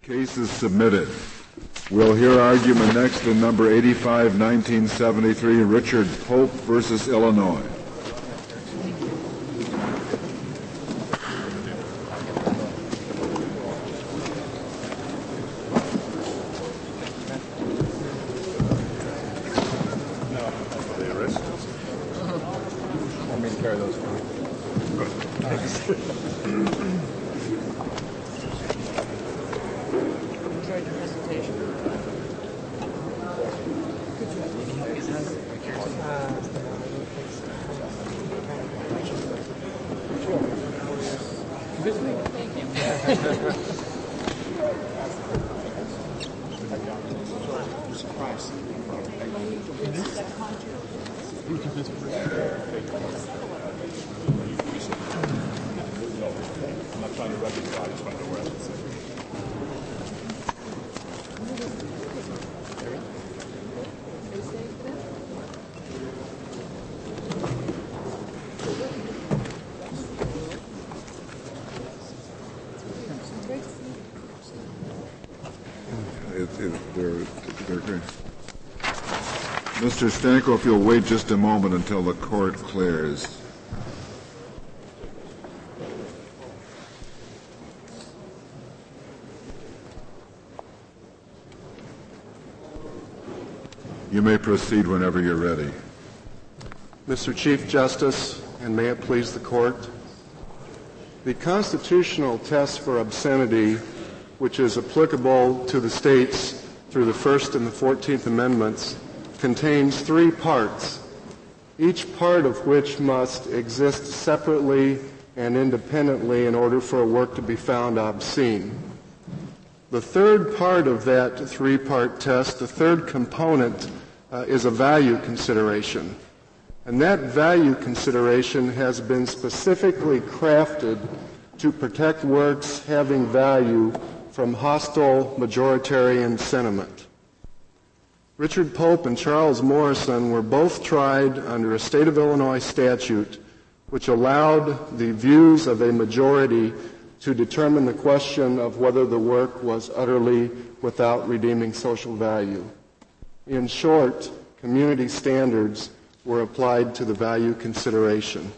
Case is submitted. We'll hear argument next in number 85, 1973, Richard Pope versus Illinois. Mr. Stanko, if you'll wait just a moment until the court clears. You may proceed whenever you're ready. Mr. Chief Justice, and may it please the court, the constitutional test for obscenity, which is applicable to the states through the First and the 14th Amendments, contains three parts, each part of which must exist separately and independently in order for a work to be found obscene. The third part of that three-part test, the third component, is a value consideration. And that value consideration has been specifically crafted to protect works having value from hostile majoritarian sentiment. Richard Pope and Charles Morrison were both tried under a state of Illinois statute which allowed the views of a majority to determine the question of whether the work was utterly without redeeming social value. In short, community standards were applied to the value consideration.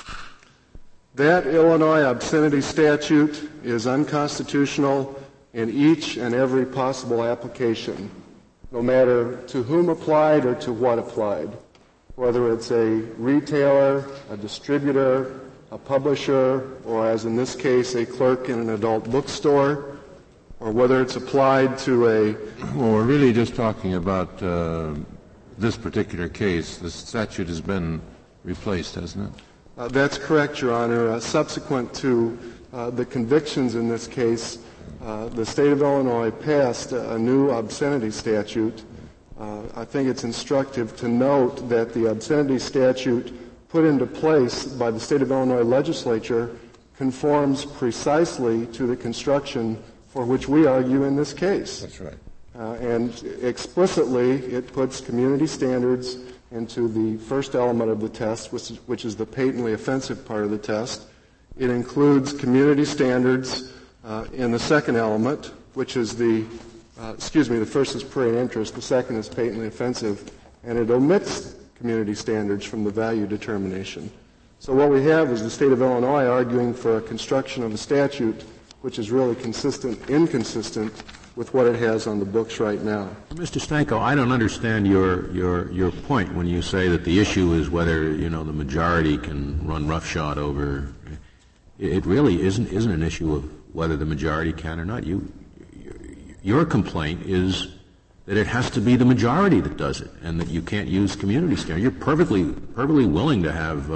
That Illinois obscenity statute is unconstitutional in each and every possible application, no matter to whom applied or to what applied, whether it's a retailer, a distributor, a publisher, or as in this case, a clerk in an adult bookstore, or whether it's applied to a... Well, we're really just talking about this particular case. The statute has been replaced, hasn't it? That's correct, Your Honor. Subsequent to the convictions in this case, the state of Illinois passed a new obscenity statute. I think it's instructive to note that the obscenity statute put into place by the state of Illinois legislature conforms precisely to the construction for which we argue in this case. That's right. And explicitly, it puts community standards into the first element of the test, which is the patently offensive part of the test. It includes community standards in the second element, which is the first is prurient interest, the second is patently offensive, and it omits community standards from the value determination. So what we have is the state of Illinois arguing for a construction of a statute which is really inconsistent with what it has on the books right now. Mr. Stanko, I don't understand your point when you say that the issue is whether, the majority can run roughshod over. It really isn't an issue of whether the majority can or not. Your complaint is that it has to be the majority that does it, and that you can't use community standards. You're perfectly willing to have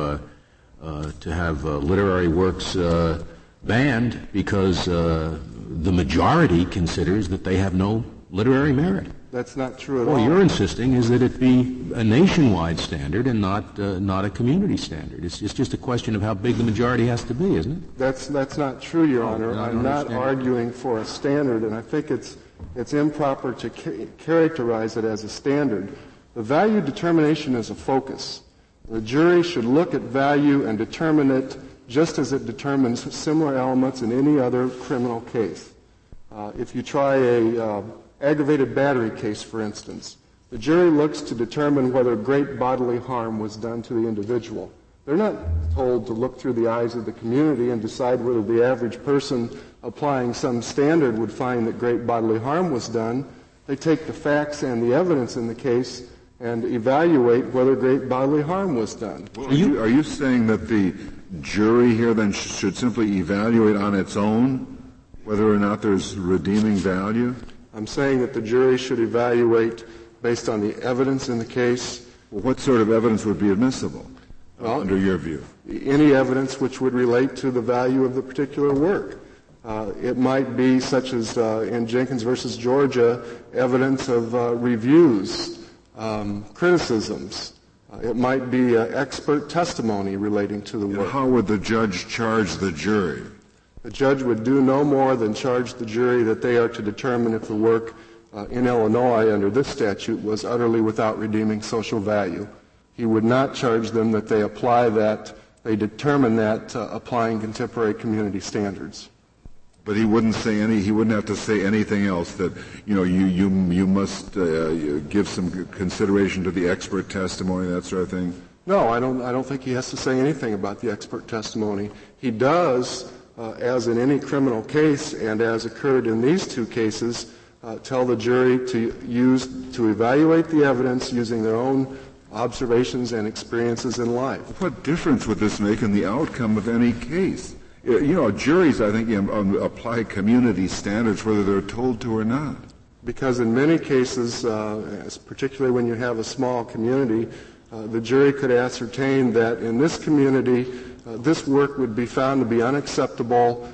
literary works banned because the majority considers that they have no literary merit. That's not true at all. What you're insisting is that it be a nationwide standard and not a community standard. It's just a question of how big the majority has to be, isn't it? That's not true, Your Honor. I'm not arguing for a standard, and I think it's improper to characterize it as a standard. The value determination is a focus. The jury should look at value and determine it just as it determines similar elements in any other criminal case. If you try a aggravated battery case, for instance, the jury looks to determine whether great bodily harm was done to the individual. They're not told to look through the eyes of the community and decide whether the average person applying some standard would find that great bodily harm was done. They take the facts and the evidence in the case and evaluate whether great bodily harm was done. Well, are you saying that the jury here then should simply evaluate on its own whether or not there's redeeming value? I'm saying that the jury should evaluate based on the evidence in the case. Well, what sort of evidence would be admissible, under your view? Any evidence which would relate to the value of the particular work. It might be, such as in Jenkins versus Georgia, evidence of reviews, criticisms. It might be expert testimony relating to the work. How would the judge charge the jury? The judge would do no more than charge the jury that they are to determine if the work in Illinois under this statute was utterly without redeeming social value. He would not charge them that they apply that, they determine that applying contemporary community standards. But he wouldn't have to say anything else that, you must give some consideration to the expert testimony, that sort of thing? No, I don't think he has to say anything about the expert testimony. He does, as in any criminal case and as occurred in these two cases, tell the jury to evaluate the evidence using their own observations and experiences in life. What difference would this make in the outcome of any case? Juries, I think, apply community standards whether they're told to or not. Because in many cases, particularly when you have a small community, the jury could ascertain that in this community, this work would be found to be unacceptable,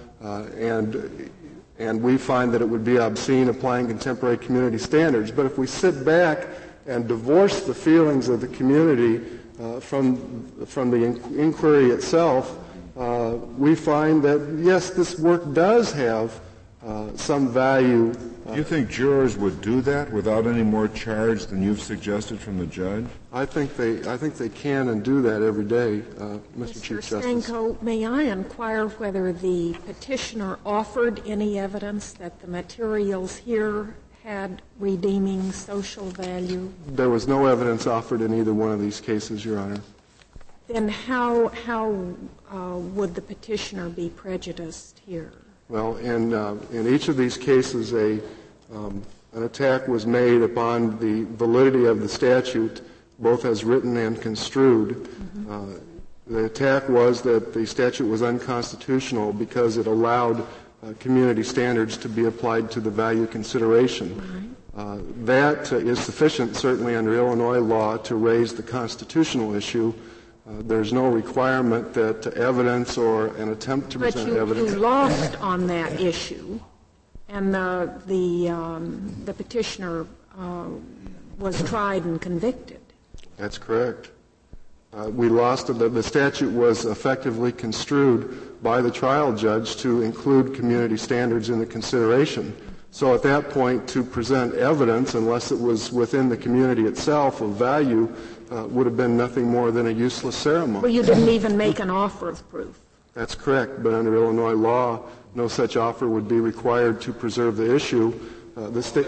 and we find that it would be obscene applying contemporary community standards. But if we sit back and divorce the feelings of the community from the inquiry itself, we find that, yes, this work does have some value. Do you think jurors would do that without any more charge than you've suggested from the judge? I think they can and do that every day, Mr. Chief Justice. Mr. Stanko, may I inquire whether the petitioner offered any evidence that the materials here had redeeming social value? There was no evidence offered in either one of these cases, Your Honor. Then how would the petitioner be prejudiced here? Well, in each of these cases, an attack was made upon the validity of the statute, both as written and construed. Mm-hmm. The attack was that the statute was unconstitutional because it allowed community standards to be applied to the value consideration. Mm-hmm. That is sufficient, certainly under Illinois law, to raise the constitutional issue. There's no requirement that evidence or an attempt to present evidence. But you lost on that issue, and the petitioner was tried and convicted. That's correct. We lost. The statute was effectively construed by the trial judge to include community standards in the consideration. So at that point, to present evidence, unless it was within the community itself of value, would have been nothing more than a useless ceremony. Well, you didn't even make an offer of proof. That's correct, but under Illinois law, no such offer would be required to preserve the issue. The state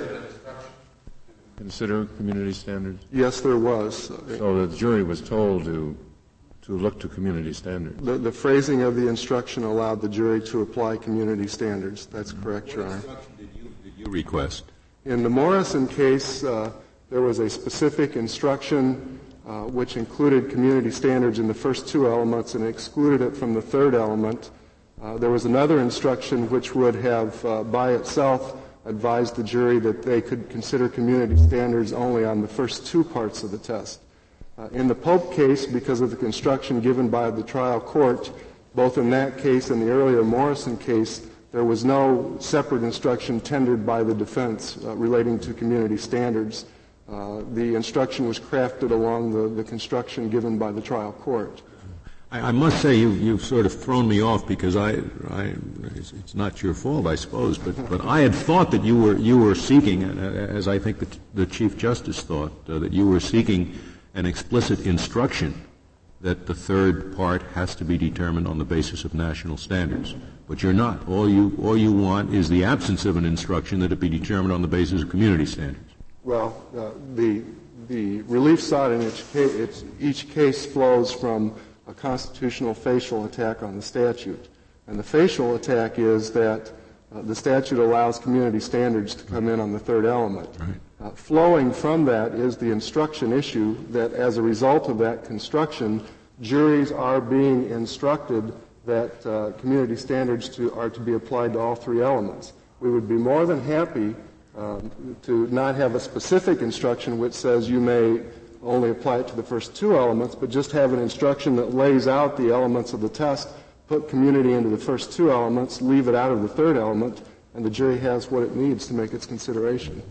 consider community standards? Yes, there was. So the jury was told to look to community standards. The phrasing of the instruction allowed the jury to apply community standards. That's correct, Your Honor. What instruction did you request? In the Morrison case, there was a specific instruction which included community standards in the first two elements and excluded it from the third element. There was another instruction which would have, by itself, advised the jury that they could consider community standards only on the first two parts of the test. In the Pope case, because of the construction given by the trial court, both in that case and the earlier Morrison case, there was no separate instruction tendered by the defense relating to community standards. The instruction was crafted along the construction given by the trial court. I must say you've sort of thrown me off because it's not your fault, I suppose, but I had thought that you were seeking, as I think the Chief Justice thought, that you were seeking an explicit instruction that the third part has to be determined on the basis of national standards. But you're not. All you want is the absence of an instruction that it be determined on the basis of community standards. Well, the relief sought in each case flows from a constitutional facial attack on the statute. And the facial attack is that the statute allows community standards to come in on the third element. Right. Flowing from that is the instruction issue that as a result of that construction, juries are being instructed that community standards are to be applied to all three elements. We would be more than happy to not have a specific instruction which says you may only apply it to the first two elements, but just have an instruction that lays out the elements of the test, put community into the first two elements, leave it out of the third element, and the jury has what it needs to make its consideration.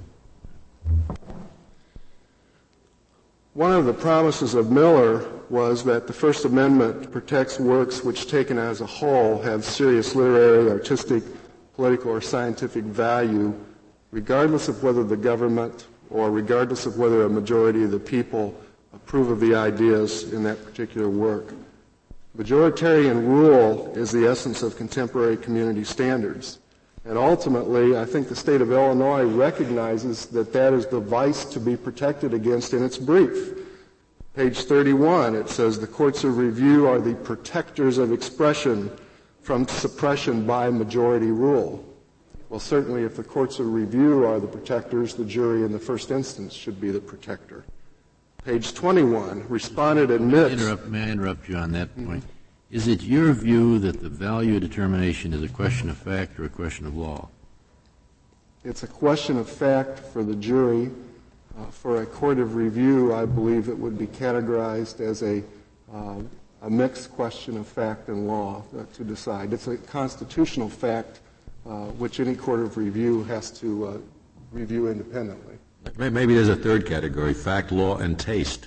One of the promises of Miller was that the First Amendment protects works which, taken as a whole, have serious literary, artistic, political, or scientific value, regardless of whether the government or regardless of whether a majority of the people approve of the ideas in that particular work. Majoritarian rule is the essence of contemporary community standards. And ultimately, I think the state of Illinois recognizes that that is the vice to be protected against in its brief. Page 31, it says, the courts of review are the protectors of expression from suppression by majority rule. Well, certainly if the courts of review are the protectors, the jury in the first instance should be the protector. Page 21, respondent admits... May I interrupt you on that point? Is it your view that the value determination is a question of fact or a question of law? It's a question of fact for the jury. For a court of review, I believe it would be categorized as a mixed question of fact and law to decide. It's a constitutional fact which any court of review has to review independently. Maybe there's a third category, fact, law, and taste.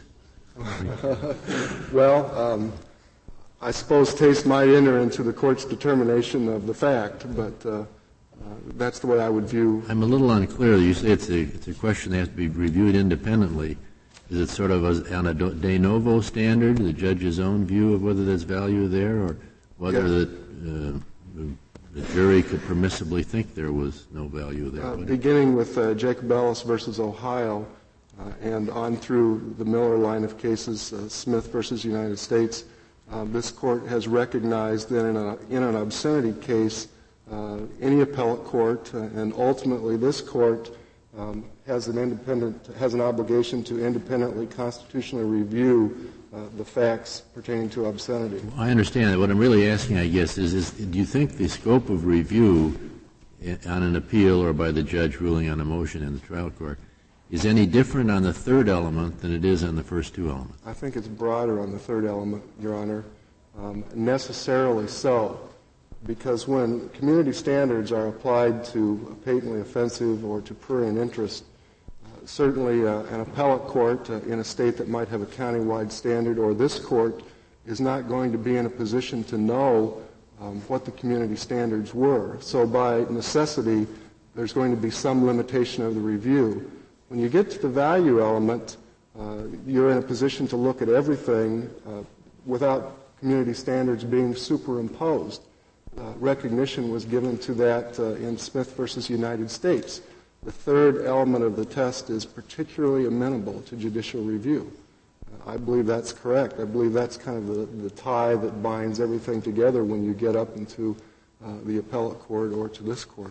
Well, I suppose taste might enter into the court's determination of the fact, but that's the way I would view. I'm a little unclear. You say it's a question that has to be reviewed independently. Is it sort of on a de novo standard, the judge's own view of whether there's value there, or whether the jury could permissibly think there was no value there? Beginning with Jacob Ellis versus Ohio and on through the Miller line of cases, Smith versus United States, this court has recognized that in an obscenity case, any appellate court and ultimately this court has an obligation to independently constitutionally review the facts pertaining to obscenity. Well, I understand that. What I'm really asking, I guess, is do you think the scope of review on an appeal or by the judge ruling on a motion in the trial court is any different on the third element than it is on the first two elements? I think it's broader on the third element, Your Honor, necessarily so, because when community standards are applied to a patently offensive or to prurient interest, certainly an appellate court in a state that might have a countywide standard or this court is not going to be in a position to know what the community standards were. So by necessity, there's going to be some limitation of the review. When you get to the value element, you're in a position to look at everything without community standards being superimposed. Recognition was given to that in Smith versus United States. The third element of the test is particularly amenable to judicial review. I believe that's correct. I believe that's kind of the tie that binds everything together when you get up into the appellate court or to this court.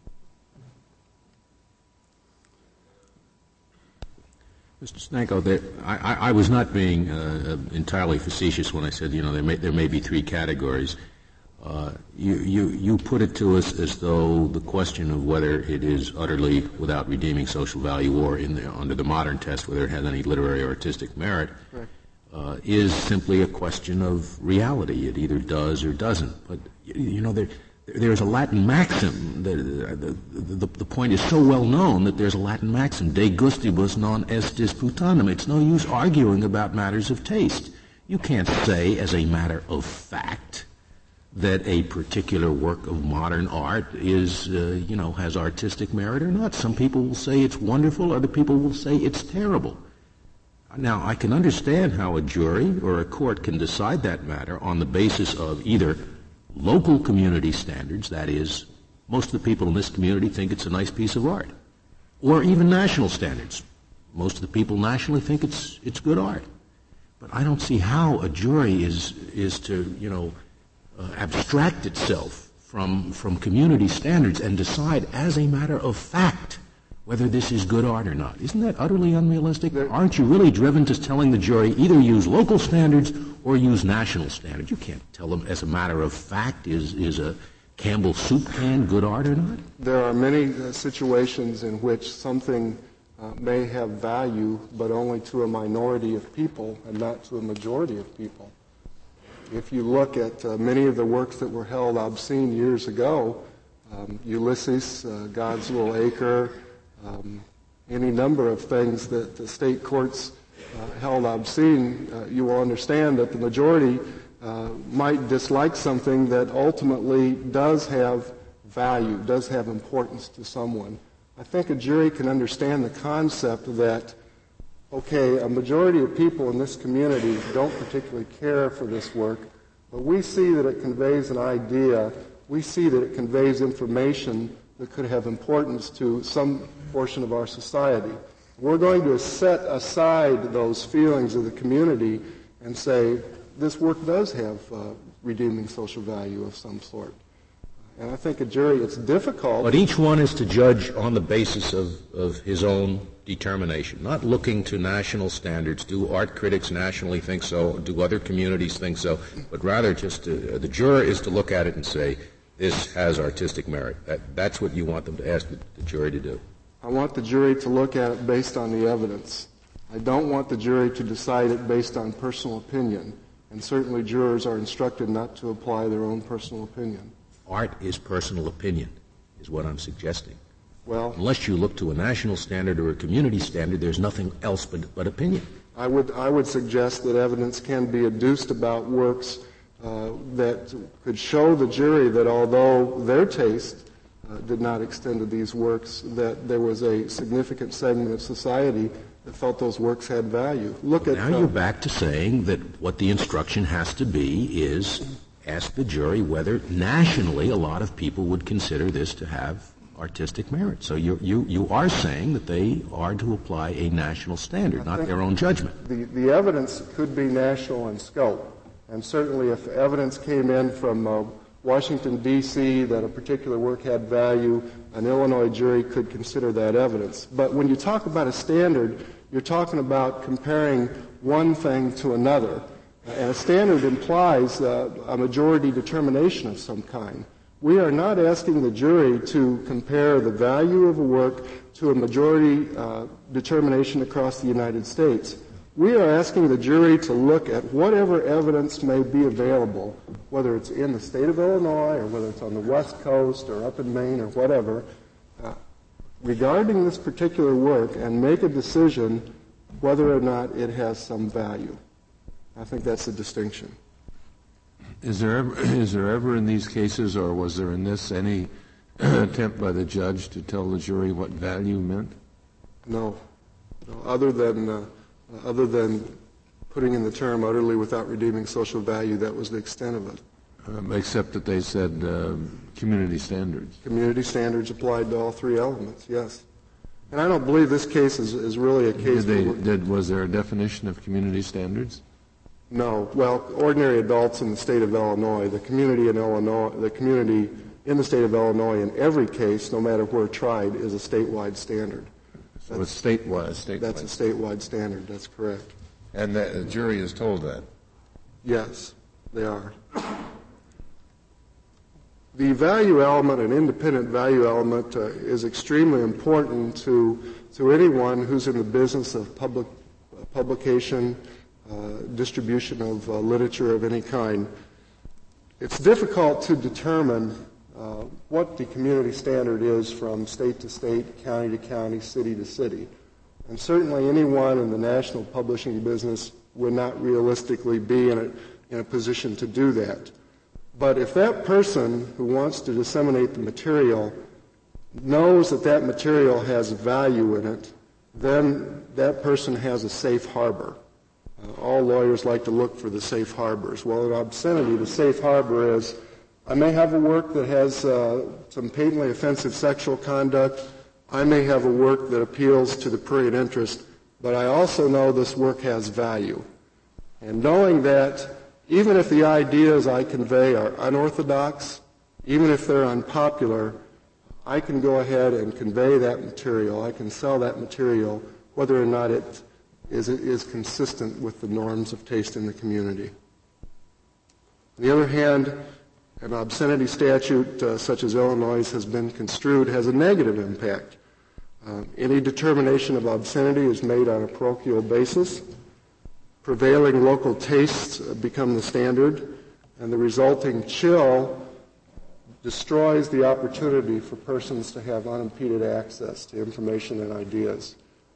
Mr. Stanko, I was not being entirely facetious when I said, there may be three categories. You put it to us as though the question of whether it is utterly without redeeming social value or under the modern test whether it has any literary or artistic merit is simply a question of reality. It either does or doesn't. But there's a Latin maxim. The point is so well known that there's a Latin maxim: de gustibus non est disputanum. It's no use arguing about matters of taste. You can't say as a matter of fact that a particular work of modern art is, has artistic merit or not. Some people will say it's wonderful, other people will say it's terrible. Now, I can understand how a jury or a court can decide that matter on the basis of either local community standards, that is, most of the people in this community think it's a nice piece of art, or even national standards. Most of the people nationally think it's good art. But I don't see how a jury is to, abstract itself from community standards and decide as a matter of fact whether this is good art or not. Isn't that utterly unrealistic? Aren't you really driven to telling the jury either use local standards or use national standards? You can't tell them as a matter of fact is a Campbell soup can good art or not? There are many situations in which something may have value, but only to a minority of people and not to a majority of people. If you look at many of the works that were held obscene years ago, Ulysses, God's Little Acre, any number of things that the state courts held obscene, you will understand that the majority might dislike something that ultimately does have value, does have importance to someone. I think a jury can understand the concept that, okay, a majority of people in this community don't particularly care for this work, but we see that it conveys an idea, we see that it conveys information that could have importance to some portion of our society. We're going to set aside those feelings of the community and say, this work does have redeeming social value of some sort. And I think a jury, it's difficult. But each one is to judge on the basis of his own determination, not looking to national standards. Do art critics nationally think so? Do other communities think so? But rather just the juror is to look at it and say, this has artistic merit. That's what you want them to ask the jury to do. I want the jury to look at it based on the evidence. I don't want the jury to decide it based on personal opinion. And certainly jurors are instructed not to apply their own personal opinion. Art is personal opinion, is what I'm suggesting. Well, unless you look to a national standard or a community standard, there's nothing else but opinion. I would suggest that evidence can be adduced about works that could show the jury that although their taste did not extend to these works, that there was a significant segment of society that felt those works had value. Now you're back to saying that what the instruction has to be is ask the jury whether nationally a lot of people would consider this to have artistic merit. So you are saying that they are to apply a national standard, not their own judgment. The evidence could be national in scope. And certainly if evidence came in from Washington, D.C., that a particular work had value, an Illinois jury could consider that evidence. But when you talk about a standard, you're talking about comparing one thing to another. And a standard implies a majority determination of some kind. We are not asking the jury to compare the value of a work to a majority determination across the United States. We are asking the jury to look at whatever evidence may be available, whether it's in the state of Illinois or whether it's on the West Coast or up in Maine or whatever, regarding this particular work and make a decision whether or not it has some value. I think that's the distinction. Is there ever in these cases, or was there in this, any attempt by the judge to tell the jury what value meant? No. Other than putting in the term utterly without redeeming social value, that was the extent of it. Except that they said community standards. Community standards applied to all three elements, yes. And I don't believe this case is really a case was there a definition of community standards? No. Well, ordinary adults in the state of Illinois, the community in the state of Illinois in every case, no matter where tried, is a statewide standard. So it's statewide. That's a statewide standard, that's correct. And the jury is told that? Yes, they are. The value element, an independent value element, is extremely important to anyone who's in the business of publication, distribution of literature of any kind. It's difficult to determine what the community standard is from state to state, county to county, city to city. And certainly anyone in the national publishing business would not realistically be in a position to do that. But if that person who wants to disseminate the material knows that that material has value in it, then that person has a safe harbor. All lawyers like to look for the safe harbors. Well, in obscenity, the safe harbor is I may have a work that has some patently offensive sexual conduct. I may have a work that appeals to the prurient interest, but I also know this work has value. And knowing that, even if the ideas I convey are unorthodox, even if they're unpopular, I can go ahead and convey that material. I can sell that material, whether or not it is consistent with the norms of taste in the community. On the other hand, an obscenity statute such as Illinois' has been construed has a negative impact. Any determination of obscenity is made on a parochial basis. Prevailing local tastes become the standard, and the resulting chill destroys the opportunity for persons to have unimpeded access to information and ideas.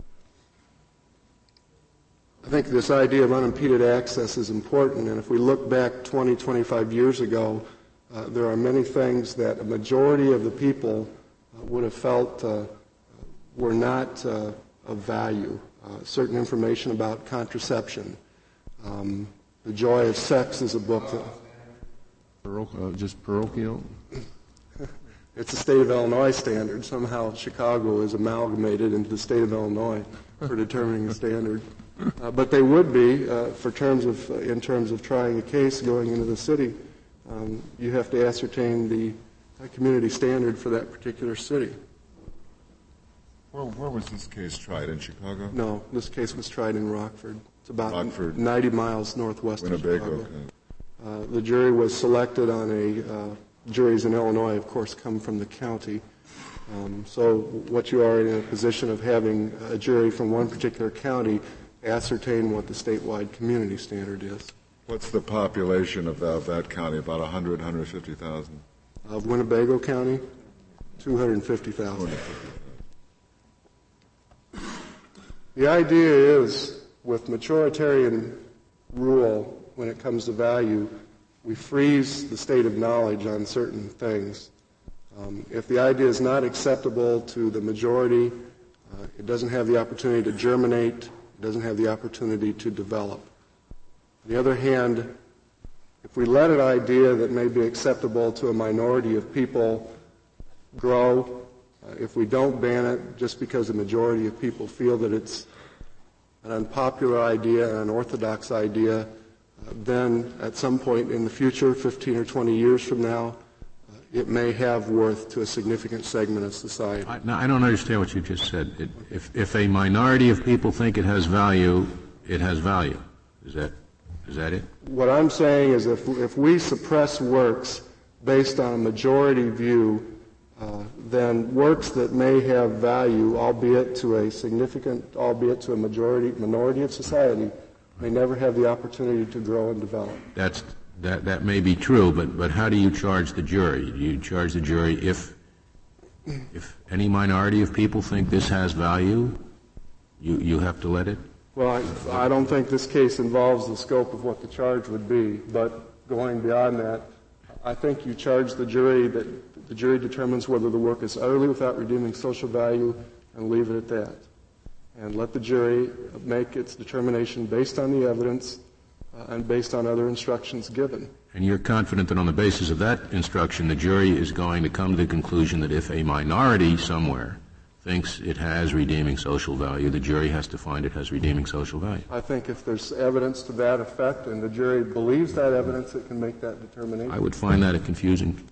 I think this idea of unimpeded access is important, and if we look back 20, 25 years ago, there are many things that a majority of the people would have felt were not of value. Certain information about contraception. The Joy of Sex is a book that... Just parochial? It's a state of Illinois standard. Somehow Chicago is amalgamated into the state of Illinois for determining a standard. But they would be, in terms of trying a case going into the city. You have to ascertain the community standard for that particular city. Where was this case tried? In Chicago? No, this case was tried in Rockford. It's about 90 miles northwest of Chicago. The jury was selected on juries in Illinois, of course, come from the county. So what you are in a position of having a jury from one particular county ascertain what the statewide community standard is. What's the population of that county? About 100, 150,000? Of Winnebago County, 250,000. The idea is, with majoritarian rule, when it comes to value, we freeze the state of knowledge on certain things. If the idea is not acceptable to the majority, it doesn't have the opportunity to germinate, it doesn't have the opportunity to develop. On the other hand, if we let an idea that may be acceptable to a minority of people grow, if we don't ban it just because the majority of people feel that it's an unpopular idea, an unorthodox idea, then at some point in the future, 15 or 20 years from now, it may have worth to a significant segment of society. I don't understand what you just said. If a minority of people think it has value, it has value. Is that it? What I'm saying is if we suppress works based on a majority view, then works that may have value, albeit to a minority of society, may never have the opportunity to grow and develop. That may be true, but how do you charge the jury? Do you charge the jury if any minority of people think this has value, you have to let it? Well, I don't think this case involves the scope of what the charge would be, but going beyond that, I think you charge the jury that the jury determines whether the work is utterly without redeeming social value and leave it at that. And let the jury make its determination based on the evidence and based on other instructions given. And you're confident that on the basis of that instruction, the jury is going to come to the conclusion that if a minority somewhere thinks it has redeeming social value, the jury has to find it has redeeming social value. I think if there's evidence to that effect and the jury believes that evidence, it can make that determination. I would find that a confusing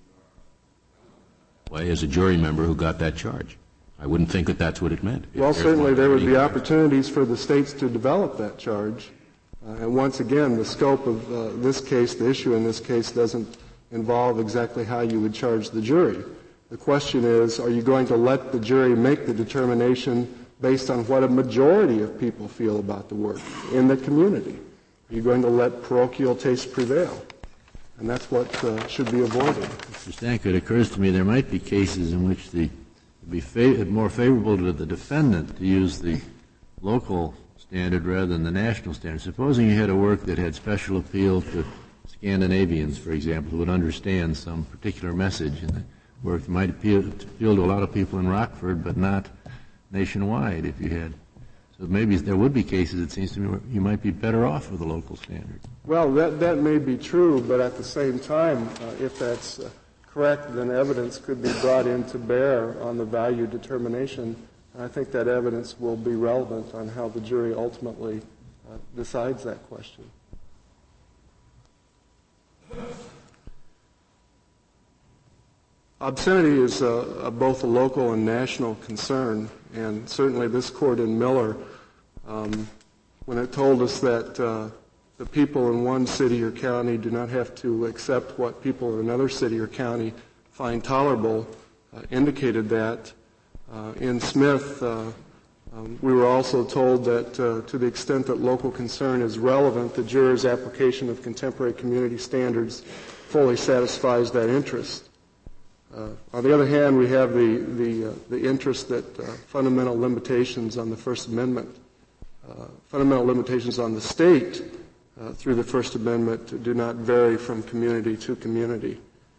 way as a jury member who got that charge. I wouldn't think that that's what it meant. Well, certainly there would be opportunities for the states to develop that charge. And once again, the scope of this case, the issue in this case, doesn't involve exactly how you would charge the jury. The question is, are you going to let the jury make the determination based on what a majority of people feel about the work in the community? Are you going to let parochial taste prevail? And that's what should be avoided. Mr. Stanko, it occurs to me there might be cases in which it would be more favorable to the defendant to use the local standard rather than the national standard. Supposing you had a work that had special appeal to Scandinavians, for example, who would understand some particular message in the work. It might appeal to a lot of people in Rockford, but not nationwide if you had. So maybe there would be cases, it seems to me, where you might be better off with a local standard. Well, that may be true, but at the same time, if that's correct, then evidence could be brought in to bear on the value determination. And I think that evidence will be relevant on how the jury ultimately decides that question. Obscenity is both a local and national concern, and certainly this court in Miller, when it told us that the people in one city or county do not have to accept what people in another city or county find tolerable, indicated that. In Smith, we were also told that to the extent that local concern is relevant, the juror's application of contemporary community standards fully satisfies that interest. On the other hand, we have the interest that fundamental limitations on the First Amendment, fundamental limitations on the state through the First Amendment do not vary from community to community.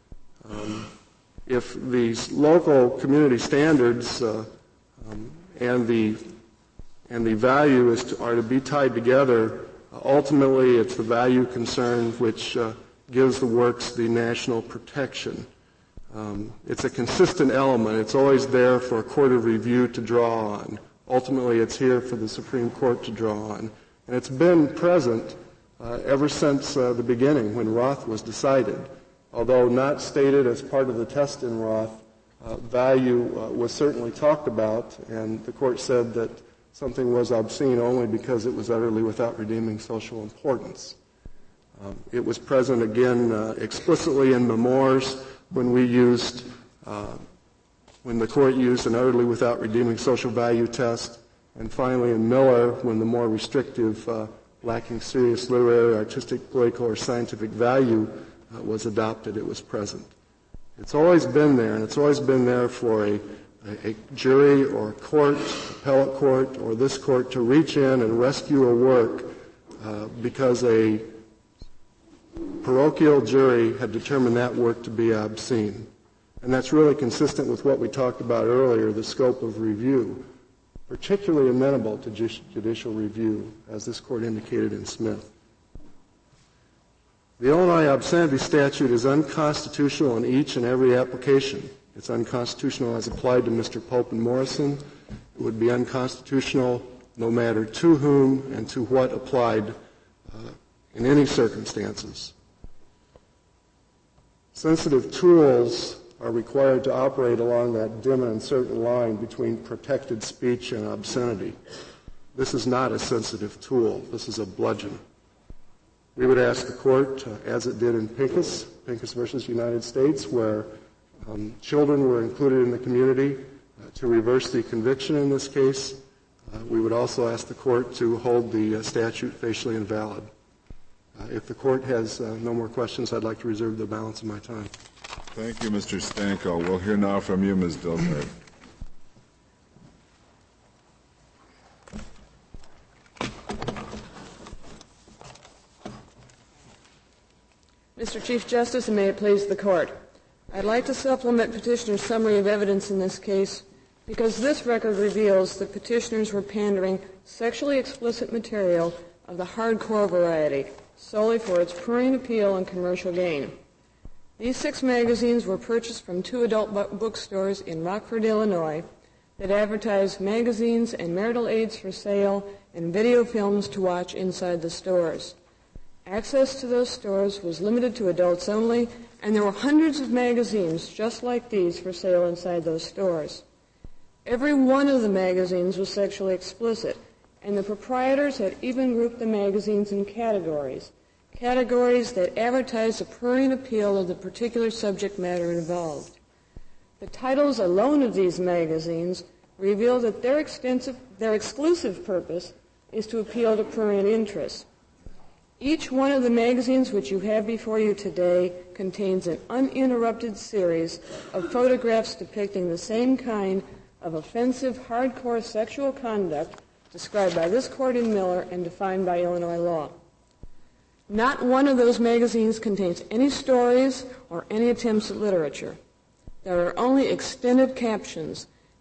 If these local community standards and the value are to be tied together, ultimately it's the value concern which gives the works the national protection. It's a consistent element. It's always there for a court of review to draw on. Ultimately, it's here for the Supreme Court to draw on. And it's been present ever since the beginning when Roth was decided. Although not stated as part of the test in Roth, value was certainly talked about, and the court said that something was obscene only because it was utterly without redeeming social importance. It was present again explicitly in Memoirs when the court used an utterly without redeeming social value test, and finally in Miller when the more restrictive, lacking serious literary, artistic, political, or scientific value was adopted. It was present. It's always been there, and it's always been there for a jury or a court, appellate court, or this court to reach in and rescue a work because a parochial jury had determined that work to be obscene. And that's really consistent with what we talked about earlier, the scope of review, particularly amenable to judicial review, as this court indicated in Smith. The Illinois obscenity statute is unconstitutional in each and every application. It's unconstitutional as applied to Mr. Pope and Morrison. It would be unconstitutional no matter to whom and to what applied in any circumstances. Sensitive tools are required to operate along that dim and uncertain line between protected speech and obscenity. This is not a sensitive tool. This is a bludgeon. We would ask the court, as it did in Pincus versus United States, where children were included in the community, to reverse the conviction in this case. We would also ask the court to hold the statute facially invalid. If the court has no more questions, I'd like to reserve the balance of my time. Thank you, Mr. Stanko. We'll hear now from you, Ms. Dilthey. Mr. Chief Justice, and may it please the Court, I'd like to supplement Petitioner's summary of evidence in this case because this record reveals that petitioners were pandering sexually explicit material of the hardcore variety solely for its prurient appeal and commercial gain. These 6 magazines were purchased from 2 adult bookstores in Rockford, Illinois, that advertised magazines and marital aids for sale and video films to watch inside the stores. Access to those stores was limited to adults only, and there were hundreds of magazines just like these for sale inside those stores. Every one of the magazines was sexually explicit, and the proprietors had even grouped the magazines in categories that advertised the prurient appeal of the particular subject matter involved. The titles alone of these magazines reveal that their exclusive purpose is to appeal to prurient interests. Each one of the magazines which you have before you today contains an uninterrupted series of photographs depicting the same kind of offensive, hardcore sexual conduct described by this court in Miller and defined by Illinois law. Not one of those magazines contains any stories or any attempts at literature. There are only extended captions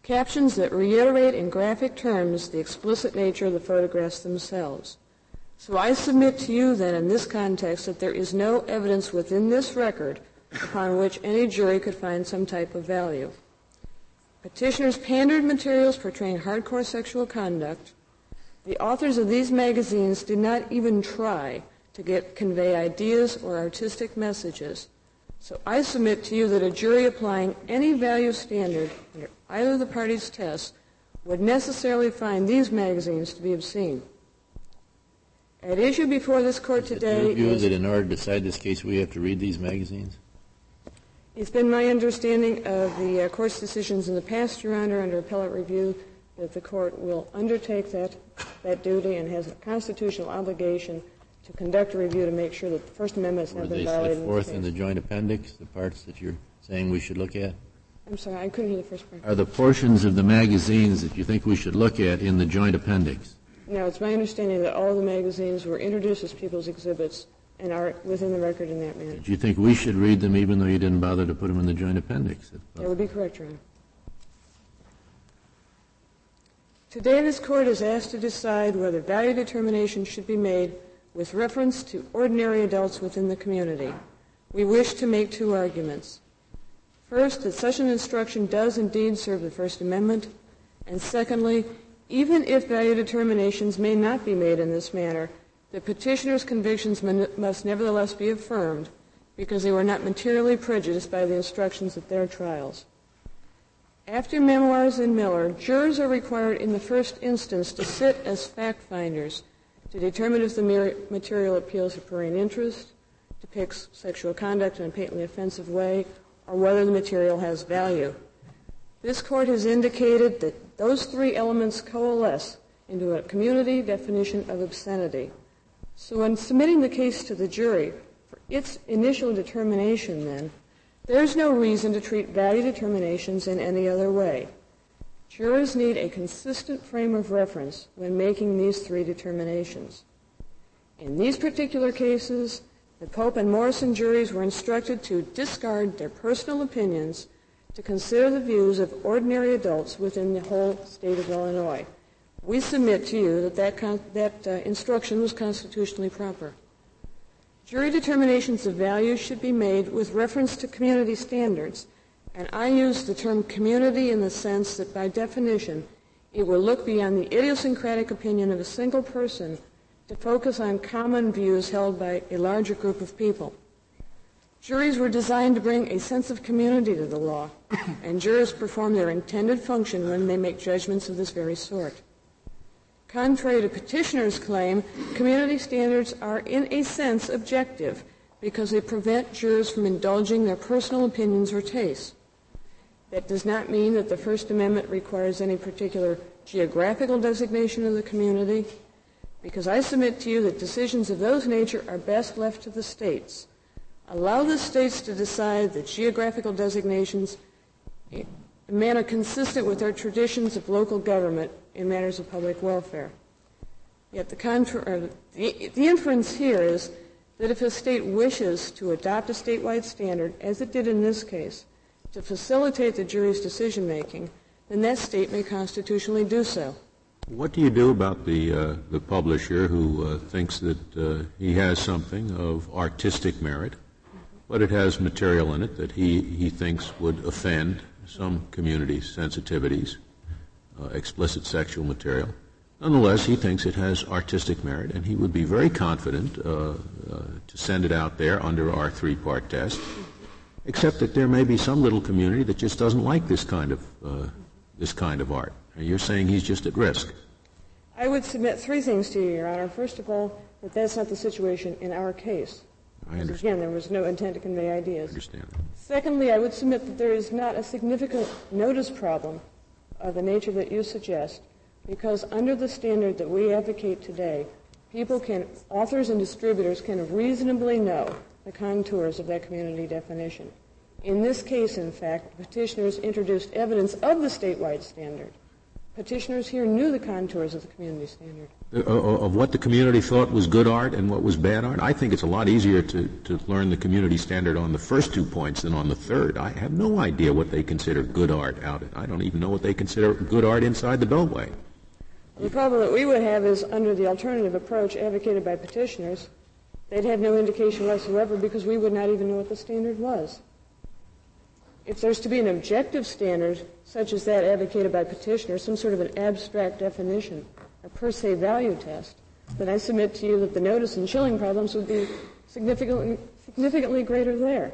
captions that reiterate in graphic terms the explicit nature of the photographs themselves. So I submit to you then in this context that there is no evidence within this record upon which any jury could find some type of value. Petitioners pandered materials portraying hardcore sexual conduct. The authors of these magazines did not even try to convey ideas or artistic messages. So I submit to you that a jury applying any value standard under either of the parties' tests would necessarily find these magazines to be obscene. At issue before this court today is your view that in order to decide this case we have to read these magazines? It's been my understanding of the court's decisions in the past, Your Honor, under appellate review, that the court will undertake that duty and has a constitutional obligation to conduct a review to make sure that the First Amendment has not been violated. Were they set forth in the joint appendix, the parts that you're saying we should look at? I'm sorry, I couldn't hear the first part. Are the portions of the magazines that you think we should look at in the joint appendix? No, it's my understanding that all the magazines were introduced as people's exhibits and are within the record in that manner. Do you think we should read them even though you didn't bother to put them in the joint appendix? That would be correct, Your Honor. Today, this court is asked to decide whether value determinations should be made with reference to ordinary adults within the community. We wish to make two arguments. First, that such an instruction does indeed serve the First Amendment, and secondly, even if value determinations may not be made in this manner, the petitioner's convictions must nevertheless be affirmed because they were not materially prejudiced by the instructions at their trials. After Memoirs and Miller, jurors are required in the first instance to sit as fact finders to determine if the material appeals to prurient interest, depicts sexual conduct in a patently offensive way, or whether the material has value. This court has indicated that those three elements coalesce into a community definition of obscenity. So when submitting the case to the jury for its initial determination then, there's no reason to treat value determinations in any other way. Jurors need a consistent frame of reference when making these three determinations. In these particular cases, the Pope and Morrison juries were instructed to discard their personal opinions to consider the views of ordinary adults within the whole state of Illinois. We submit to you that instruction was constitutionally proper. Jury determinations of value should be made with reference to community standards, and I use the term community in the sense that by definition it will look beyond the idiosyncratic opinion of a single person to focus on common views held by a larger group of people. Juries were designed to bring a sense of community to the law, and jurors perform their intended function when they make judgments of this very sort. Contrary to petitioner's claim, community standards are in a sense objective because they prevent jurors from indulging their personal opinions or tastes. That does not mean that the First Amendment requires any particular geographical designation of the community, because I submit to you that decisions of those nature are best left to the states. Allow the states to decide the geographical designations in a manner consistent with their traditions of local government in matters of public welfare. Yet the inference here is that if a state wishes to adopt a statewide standard, as it did in this case, to facilitate the jury's decision-making, then that state may constitutionally do so. What do you do about the publisher who thinks that he has something of artistic merit, but it has material in it that he thinks would offend some community sensitivities, explicit sexual material? Nonetheless, he thinks it has artistic merit, and he would be very confident to send it out there under our three-part test, except that there may be some little community that just doesn't like this kind of art. And you're saying he's just at risk. I would submit three things to you, Your Honor. First of all, that that's not the situation in our case. I understand. Again, there was no intent to convey ideas. I understand. Secondly, I would submit that there is not a significant notice problem of the nature that you suggest, because under the standard that we advocate today, authors and distributors can reasonably know the contours of that community definition. In this case, in fact, petitioners introduced evidence of the statewide standard. petitioners here knew the contours of the community standard. Of what the community thought was good art and what was bad art? I think it's a lot easier to learn the community standard on the first 2 points than on the third. I have no idea what they consider good art out. I don't even know what they consider good art inside the Beltway. The problem that we would have is under the alternative approach advocated by petitioners, they'd have no indication whatsoever because we would not even know what the standard was. If there's to be an objective standard, such as that advocated by petitioners, some sort of an abstract definition, a per se value test, then I submit to you that the notice and chilling problems would be significantly greater there.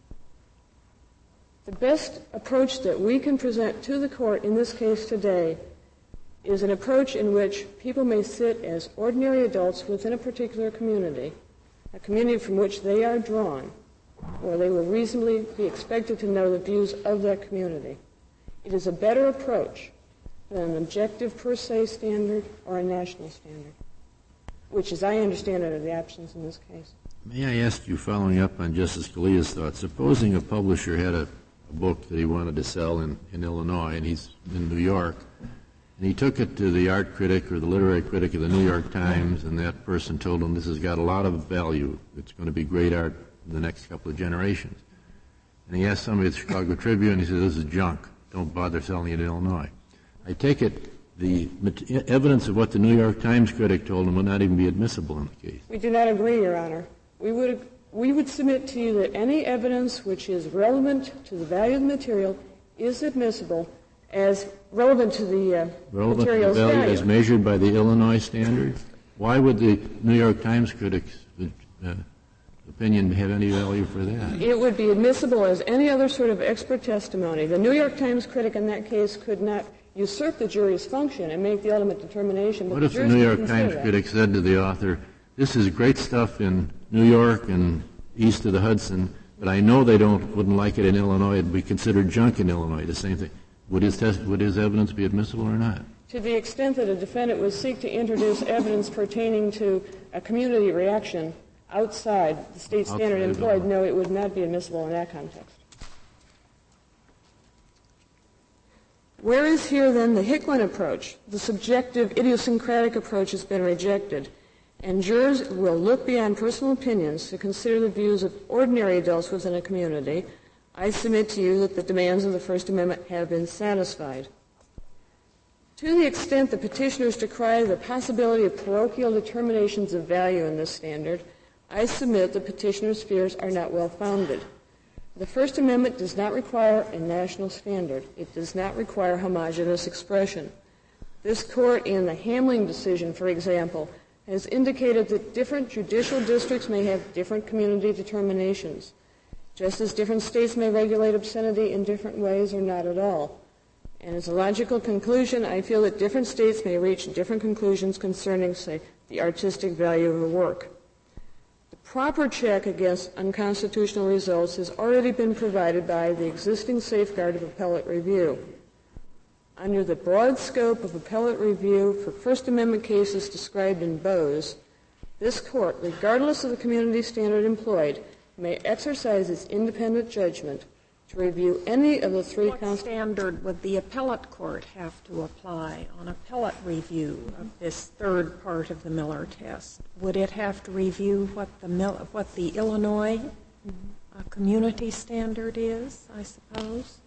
The best approach that we can present to the court in this case today is an approach in which people may sit as ordinary adults within a particular community, a community from which they are drawn, or they will reasonably be expected to know the views of that community. It is a better approach than an objective per se standard or a national standard, which, as I understand it, are the options in this case. May I ask you, following up on Justice Scalia's thoughts, supposing a publisher had a book that he wanted to sell in Illinois, and he's in New York, and he took it to the art critic or the literary critic of the New York Times, and that person told him this has got a lot of value. It's going to be great art in the next couple of generations. And he asked somebody at the Chicago Tribune, he said, this is junk. Don't bother selling it in Illinois. I take it the evidence of what the New York Times critic told him would not even be admissible in the case. We do not agree, Your Honor. We would submit to you that any evidence which is relevant to the value of the material is admissible as relevant to the material's value. As measured by the Illinois standard? Why would the New York Times critic's opinion have any value for that? It would be admissible as any other sort of expert testimony. The New York Times critic in that case could not usurp the jury's function and make the ultimate determination. What if the New York Times critic said to the author, this is great stuff in New York and east of the Hudson, but I know they wouldn't like it in Illinois. It'd be considered junk in Illinois, the same thing. Would his evidence be admissible or not? To the extent that a defendant would seek to introduce evidence pertaining to a community reaction outside the state standard employed, no, it would not be admissible in that context. Whereas here, then, the Hicklin approach, the subjective, idiosyncratic approach has been rejected, and jurors will look beyond personal opinions to consider the views of ordinary adults within a community, I submit to you that the demands of the First Amendment have been satisfied. To the extent the petitioners decry the possibility of parochial determinations of value in this standard, I submit the petitioners' fears are not well-founded. The First Amendment does not require a national standard. It does not require homogeneous expression. This court, in the Hamling decision, for example, has indicated that different judicial districts may have different community determinations, just as different states may regulate obscenity in different ways or not at all. And as a logical conclusion, I feel that different states may reach different conclusions concerning, say, the artistic value of a work. The proper check against unconstitutional results has already been provided by the existing safeguard of appellate review. Under the broad scope of appellate review for First Amendment cases described in Bose, this court, regardless of the community standard employed, may exercise its independent judgment to review any of the three What standard would the appellate court have to apply on appellate review of this third part of the Miller test? Would it have to review what the Illinois community standard is, I suppose?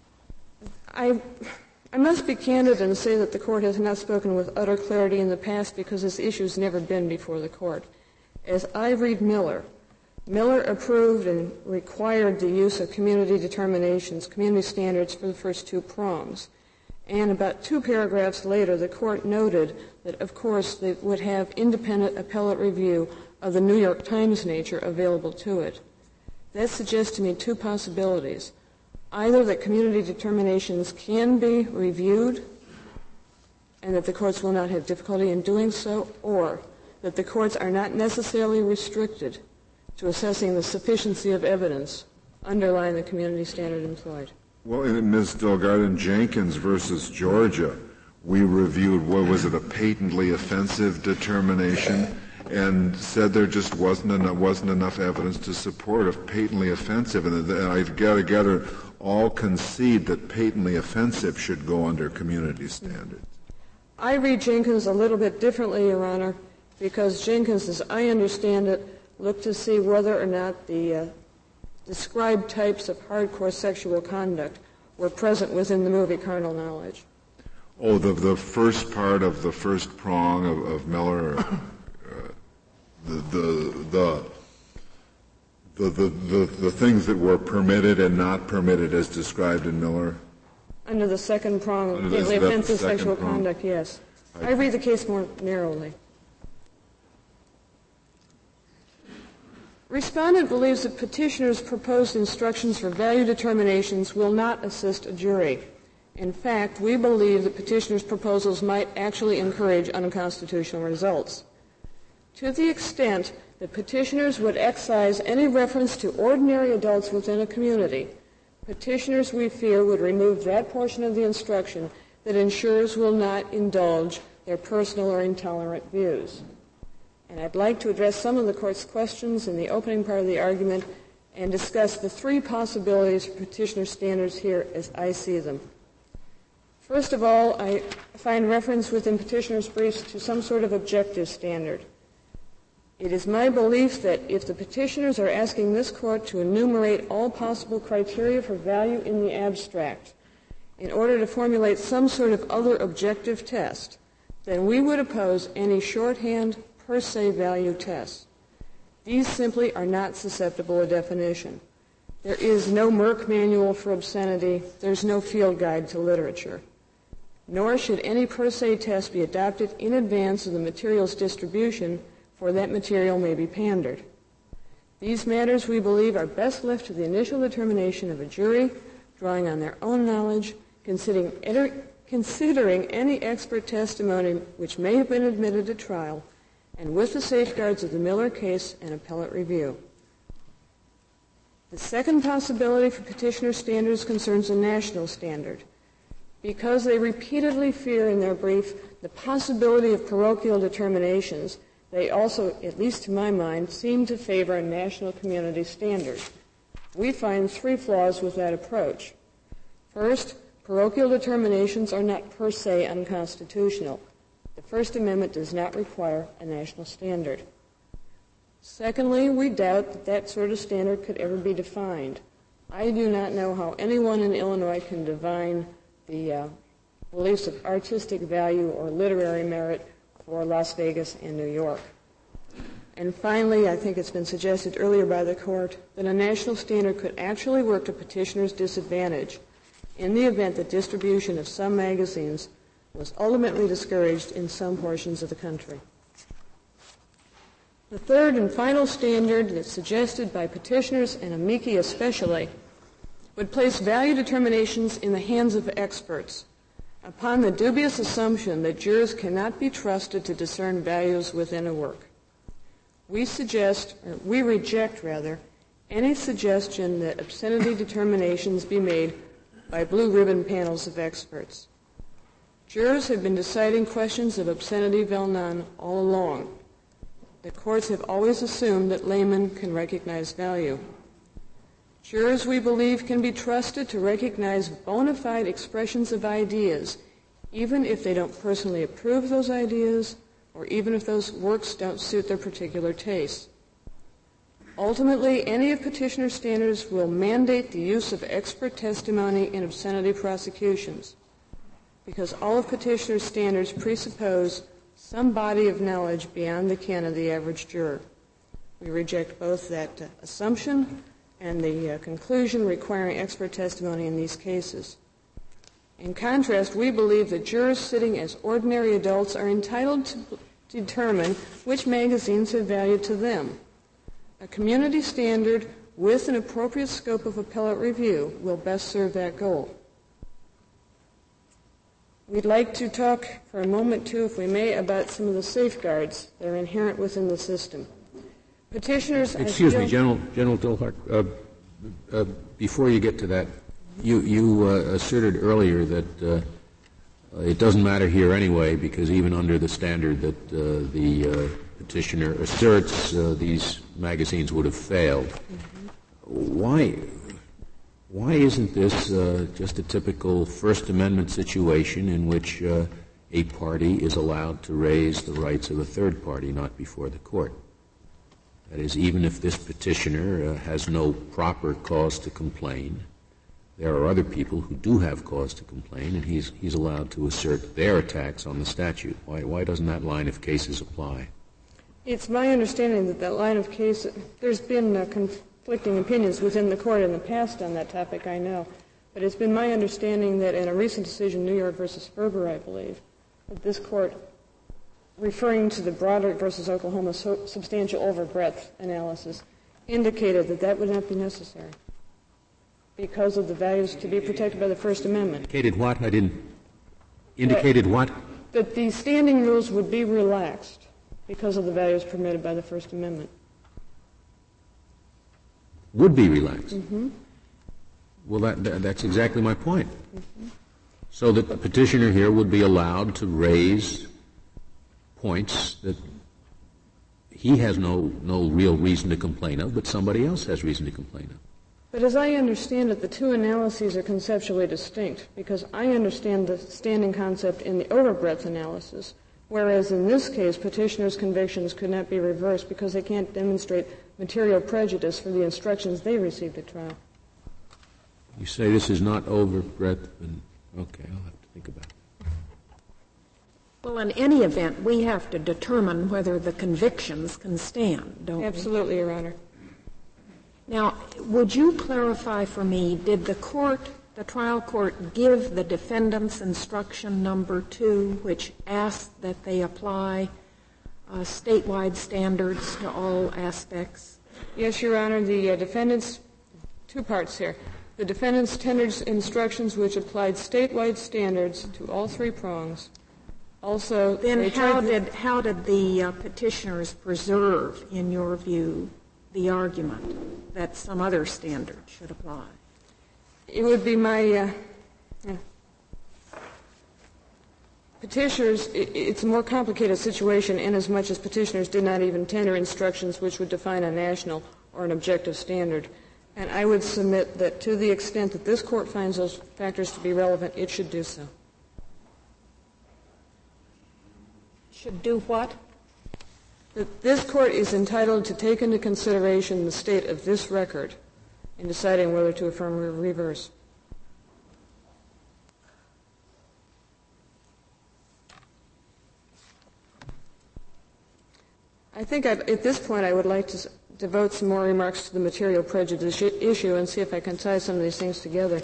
I must be candid and say that the court has not spoken with utter clarity in the past because this issue has never been before the court. As I read Miller approved and required the use of community determinations, community standards for the first two prongs. And about 2 paragraphs later, the court noted that, of course, they would have independent appellate review of the New York Times nature available to it. That suggests to me 2 possibilities. Either that community determinations can be reviewed and that the courts will not have difficulty in doing so, or that the courts are not necessarily restricted to assessing the sufficiency of evidence underlying the community standard employed. Well, in Ms. Delgado-Jenkins versus Georgia, we reviewed, what was it, a patently offensive determination, and said there just wasn't enough evidence to support a patently offensive. And I've got to gather all concede that patently offensive should go under community standards. I read Jenkins a little bit differently, Your Honor, because Jenkins, as I understand it, looked to see whether or not the described types of hardcore sexual conduct were present within the movie Carnal Knowledge. Oh, the first part of the first prong of Miller, the things that were permitted and not permitted as described in Miller? Under the second prong of the offensive sexual conduct, yes. I read the case more narrowly. Respondent believes that petitioner's proposed instructions for value determinations will not assist a jury. In fact, we believe that petitioner's proposals might actually encourage unconstitutional results. To the extent that petitioners would excise any reference to ordinary adults within a community, petitioners, we fear, would remove that portion of the instruction that ensures will not indulge their personal or intolerant views. And I'd like to address some of the Court's questions in the opening part of the argument and discuss the three possibilities for petitioner standards here as I see them. First of all, I find reference within petitioner's briefs to some sort of objective standard. It is my belief that if the petitioners are asking this Court to enumerate all possible criteria for value in the abstract in order to formulate some sort of other objective test, then we would oppose any shorthand per se value tests. These simply are not susceptible of definition. There is no Merck manual for obscenity. There's no field guide to literature. Nor should any per se test be adopted in advance of the material's distribution, for that material may be pandered. These matters, we believe, are best left to the initial determination of a jury, drawing on their own knowledge, considering any expert testimony which may have been admitted at trial, and with the safeguards of the Miller case and appellate review. The second possibility for petitioner standards concerns a national standard. Because they repeatedly fear in their brief the possibility of parochial determinations, they also, at least to my mind, seem to favor a national community standard. We find three flaws with that approach. First, parochial determinations are not per se unconstitutional. The First Amendment does not require a national standard. Secondly, we doubt that that sort of standard could ever be defined. I do not know how anyone in Illinois can define the beliefs of artistic value or literary merit for Las Vegas and New York. And finally, I think it's been suggested earlier by the Court that a national standard could actually work to petitioners' disadvantage in the event that distribution of some magazines was ultimately discouraged in some portions of the country. The third and final standard that's suggested by petitioners and amici especially would place value determinations in the hands of experts upon the dubious assumption that jurors cannot be trusted to discern values within a work. We reject any suggestion that obscenity determinations be made by blue ribbon panels of experts. Jurors have been deciding questions of obscenity vel non all along. The courts have always assumed that laymen can recognize value. Jurors, we believe, can be trusted to recognize bona fide expressions of ideas, even if they don't personally approve those ideas, or even if those works don't suit their particular tastes. Ultimately, any of petitioner standards will mandate the use of expert testimony in obscenity prosecutions, because all of petitioner standards presuppose some body of knowledge beyond the ken of the average juror. We reject both that assumption and the conclusion requiring expert testimony in these cases. In contrast, we believe that jurors sitting as ordinary adults are entitled to determine which magazines have value to them. A community standard with an appropriate scope of appellate review will best serve that goal. We'd like to talk for a moment, too, if we may, about some of the safeguards that are inherent within the system. Petitioners... Excuse me, General Dilhart. Before you get to that, you asserted earlier that it doesn't matter here anyway, because even under the standard that the petitioner asserts, these magazines would have failed. Mm-hmm. Why isn't this just a typical First Amendment situation in which a party is allowed to raise the rights of a third party not before the court. That is, even if this petitioner has no proper cause to complain, there are other people who do have cause to complain, and he's allowed to assert their attacks on the statute. Why doesn't that line of cases apply? It's my understanding that that line of cases, there's been conflicting opinions within the court in the past on that topic, I know. But it's been my understanding that in a recent decision, New York versus Ferber, I believe, that this court, referring to the Broderick versus Oklahoma substantial overbreadth analysis, indicated that that would not be necessary because of the values to be protected by the First Amendment. Indicated what? I didn't. Indicated what? That the standing rules would be relaxed because of the values permitted by the First Amendment. Would be relaxed? Mm-hmm. Well, that's exactly my point. Mm-hmm. So that the petitioner here would be allowed to raise points that he has no real reason to complain of, but somebody else has reason to complain of. But as I understand it, the two analyses are conceptually distinct, because I understand the standing concept in the overbreadth analysis, whereas in this case, petitioners' convictions could not be reversed because they can't demonstrate material prejudice for the instructions they received at trial. You say this is not overbreadth, and okay, I'll have to think about it. Well, in any event, we have to determine whether the convictions can stand, don't we? Absolutely, Your Honor. Now, would you clarify for me, did the trial court give the defendants instruction number 2, which asked that they apply statewide standards to all aspects? Yes, Your Honor. The defendants, two parts here. The defendants tendered instructions which applied statewide standards to all three prongs. Also, then how did the petitioners preserve, in your view, the argument that some other standard should apply? It would be my petitioners. It's a more complicated situation inasmuch as petitioners did not even tender instructions which would define a national or an objective standard. And I would submit that to the extent that this court finds those factors to be relevant, it should do so. Should do what? That this court is entitled to take into consideration the state of this record in deciding whether to affirm or reverse. I think at this point I would like to devote some more remarks to the material prejudice issue and see if I can tie some of these things together.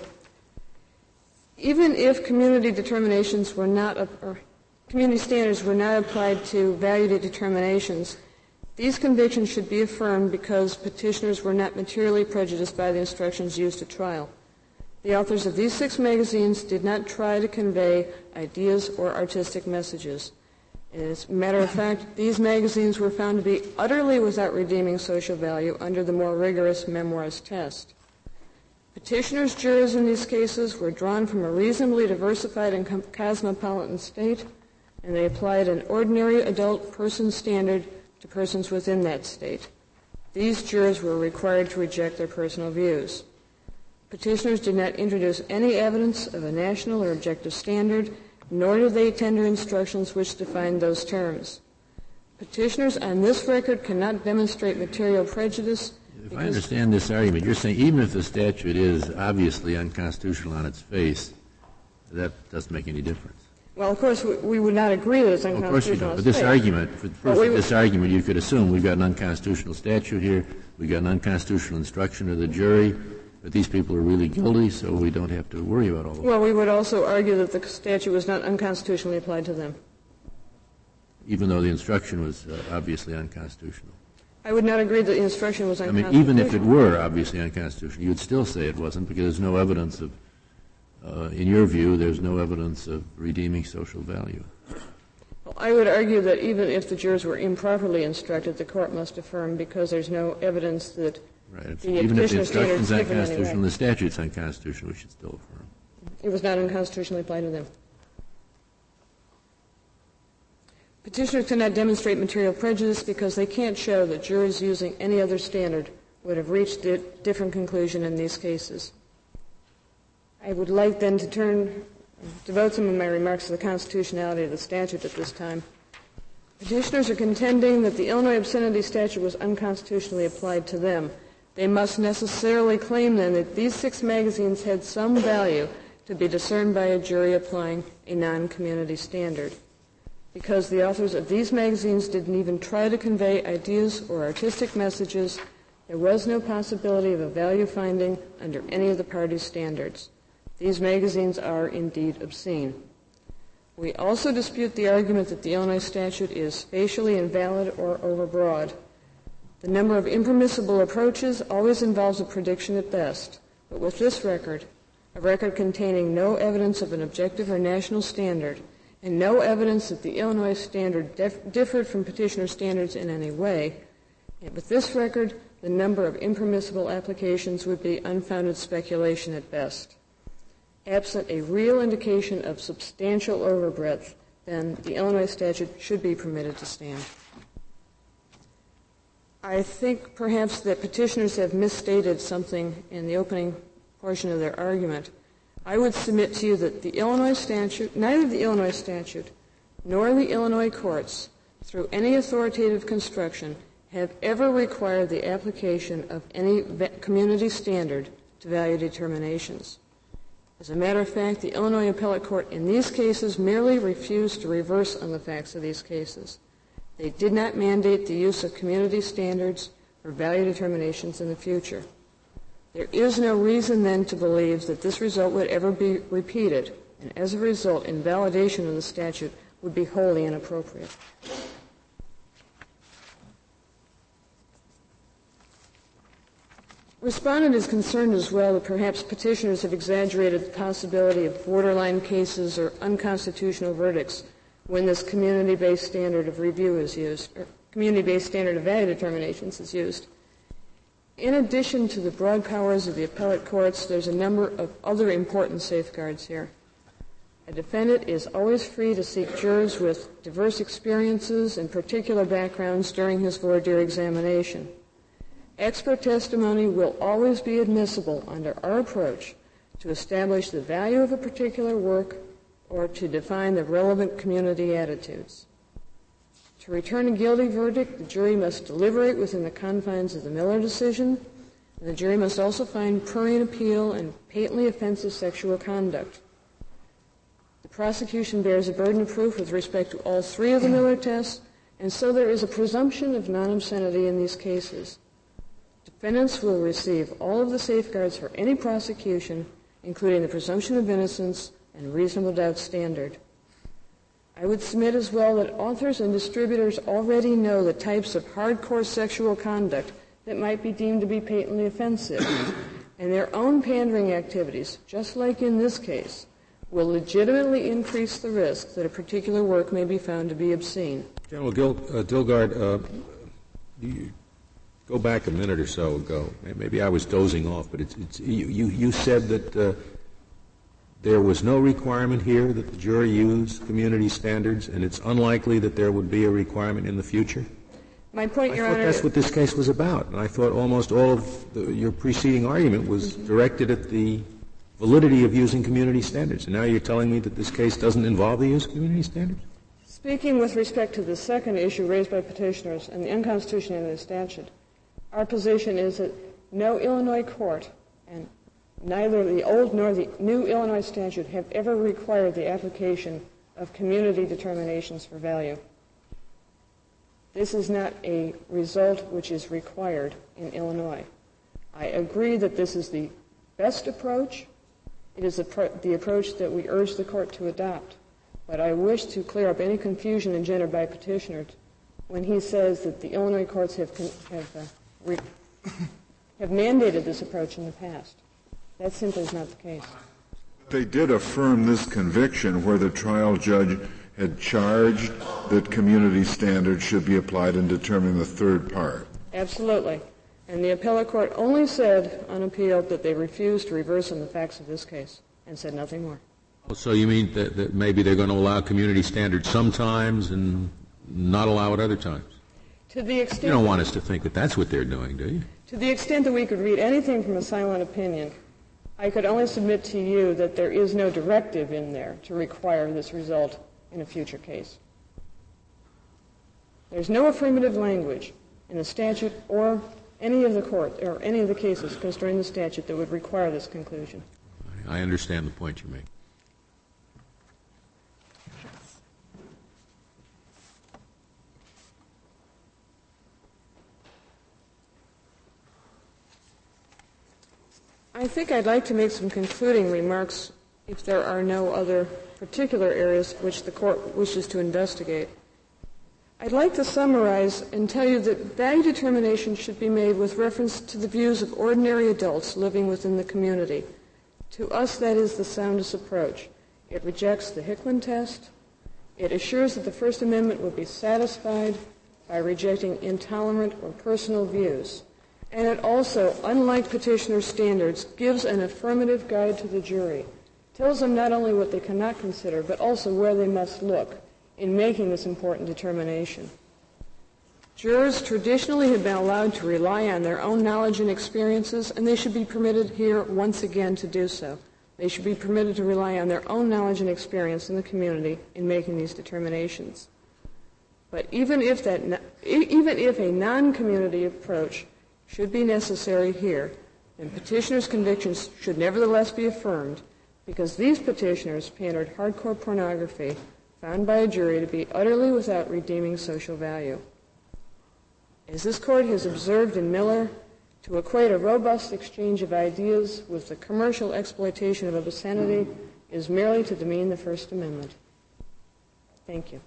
Even if community determinations were not, or community standards were not applied to value determinations, these convictions should be affirmed because petitioners were not materially prejudiced by the instructions used at trial. The authors of these 6 magazines did not try to convey ideas or artistic messages. As a matter of fact, these magazines were found to be utterly without redeeming social value under the more rigorous Memoirs test. Petitioners' jurors in these cases were drawn from a reasonably diversified and cosmopolitan state, and they applied an ordinary adult person standard to persons within that state. These jurors were required to reject their personal views. Petitioners did not introduce any evidence of a national or objective standard, nor did they tender instructions which defined those terms. Petitioners on this record cannot demonstrate material prejudice. If I understand this argument, you're saying even if the statute is obviously unconstitutional on its face, that doesn't make any difference. Well, of course, we would not agree that it's unconstitutional. Of course you don't. But this argument, for the purpose of this argument, you could assume we've got an unconstitutional statute here, we've got an unconstitutional instruction to the jury, but these people are really guilty, so we don't have to worry about all of that. Well, we would also argue that the statute was not unconstitutionally applied to them. Even though the instruction was obviously unconstitutional. I would not agree that the instruction was unconstitutional. I mean, even if it were obviously unconstitutional, you would still say it wasn't because there's no evidence of, in your view, there's no evidence of redeeming social value. Well, I would argue that even if the jurors were improperly instructed, the court must affirm because there's no evidence that right. the Even if the instruction is unconstitutional, the statute's unconstitutional, we should still affirm. It was not unconstitutionally applied to them. Petitioners cannot demonstrate material prejudice because they can't show that jurors using any other standard would have reached a different conclusion in these cases. I would like then to turn devote some of my remarks to the constitutionality of the statute at this time. Petitioners are contending that the Illinois obscenity statute was unconstitutionally applied to them. They must necessarily claim, then, that these 6 magazines had some value to be discerned by a jury applying a non-community standard. Because the authors of these magazines didn't even try to convey ideas or artistic messages, there was no possibility of a value finding under any of the parties' standards. These magazines are indeed obscene. We also dispute the argument that the Illinois statute is facially invalid or overbroad. The number of impermissible approaches always involves a prediction at best, but with this record, a record containing no evidence of an objective or national standard, and no evidence that the Illinois standard differed from petitioner standards in any way, and with this record, the number of impermissible applications would be unfounded speculation at best. Absent a real indication of substantial overbreadth, then the Illinois statute should be permitted to stand. I think perhaps that petitioners have misstated something in the opening portion of their argument. I would submit to you that the Illinois statute, neither the Illinois statute nor the Illinois courts, through any authoritative construction, have ever required the application of any community standard to value determinations. As a matter of fact, the Illinois appellate court in these cases merely refused to reverse on the facts of these cases. They did not mandate the use of community standards for value determinations in the future. There is no reason then to believe that this result would ever be repeated, and as a result, invalidation of the statute would be wholly inappropriate. Respondent is concerned as well that perhaps petitioners have exaggerated the possibility of borderline cases or unconstitutional verdicts when this community-based standard of review is used, or community-based standard of value determinations is used. In addition to the broad powers of the appellate courts, there's a number of other important safeguards here. A defendant is always free to seek jurors with diverse experiences and particular backgrounds during his voir dire examination. Expert testimony will always be admissible under our approach to establish the value of a particular work or to define the relevant community attitudes. To return a guilty verdict, the jury must deliberate within the confines of the Miller decision, and the jury must also find prurient appeal and patently offensive sexual conduct. The prosecution bears a burden of proof with respect to all 3 of the Miller tests, and so there is a presumption of non-obscenity in these cases. Defendants will receive all of the safeguards for any prosecution, including the presumption of innocence and reasonable doubt standard. I would submit as well that authors and distributors already know the types of hardcore sexual conduct that might be deemed to be patently offensive, and their own pandering activities, just like in this case, will legitimately increase the risk that a particular work may be found to be obscene. General Dilgard, you go back a minute or so ago. Maybe I was dozing off, but you said that there was no requirement here that the jury use community standards, and it's unlikely that there would be a requirement in the future? My point, Your Honor, I thought that's what this case was about, and I thought almost all of your preceding argument was directed at the validity of using community standards. And now you're telling me that this case doesn't involve the use of community standards? Speaking with respect to the second issue raised by petitioners and the unconstitutionality of the statute, our position is that no Illinois court, and neither the old nor the new Illinois statute, have ever required the application of community determinations for value. This is not a result which is required in Illinois. I agree that this is the best approach. It is the approach that we urge the court to adopt. But I wish to clear up any confusion engendered by petitioners when he says that the Illinois courts have mandated this approach in the past. That simply is not the case. They did affirm this conviction where the trial judge had charged that community standards should be applied in determining the third part. Absolutely. And the appellate court only said on appeal that they refused to reverse on the facts of this case and said nothing more. So you mean that maybe they're going to allow community standards sometimes and not allow it other times? To the extent you don't want us to think that that's what they're doing, do you? To the extent that we could read anything from a silent opinion, I could only submit to you that there is no directive in there to require this result in a future case. There's no affirmative language in the statute or any of the cases concerning the statute that would require this conclusion. I understand the point you make. I think I'd like to make some concluding remarks if there are no other particular areas which the Court wishes to investigate. I'd like to summarize and tell you that value determination should be made with reference to the views of ordinary adults living within the community. To us, that is the soundest approach. It rejects the Hickman test. It assures that the First Amendment will be satisfied by rejecting intolerant or personal views. And it also, unlike petitioner's standards, gives an affirmative guide to the jury, tells them not only what they cannot consider, but also where they must look in making this important determination. Jurors traditionally have been allowed to rely on their own knowledge and experiences, and they should be permitted here once again to do so. They should be permitted to rely on their own knowledge and experience in the community in making these determinations. But even if a non-community approach should be necessary here, then petitioners' convictions should nevertheless be affirmed because these petitioners pandered hardcore pornography found by a jury to be utterly without redeeming social value. As this Court has observed in Miller, to equate a robust exchange of ideas with the commercial exploitation of obscenity is merely to demean the First Amendment. Thank you.